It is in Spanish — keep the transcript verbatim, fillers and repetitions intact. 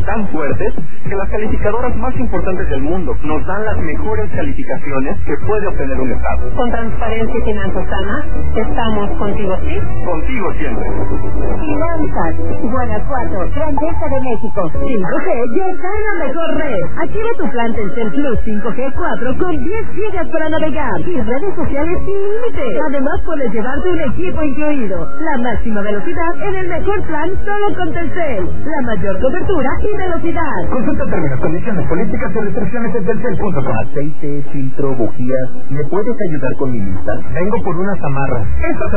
tan fuertes que las calificadoras más importantes del mundo nos dan las mejores calificaciones que puede obtener un Estado. Con transparencia y finanzas sanas, estamos contigo, ¿sí? Contigo siempre. Finanzas, Guanajuato, Grandeza de México. cinco G llega a la mejor red. Activa tu plan Telcel Plus cinco G cuatro con diez gigas para navegar y redes sociales sin límite. Además puedes llevarte un equipo incluido. La máxima velocidad en el mejor plan solo con Telcel. La mayor cobertura y velocidad. Consulta términos, condiciones, políticas y restricciones en telcel punto com. Aceite, filtro, bujías. ¿Me puedes ayudar con mi lista? Vengo por unas amarras. Estas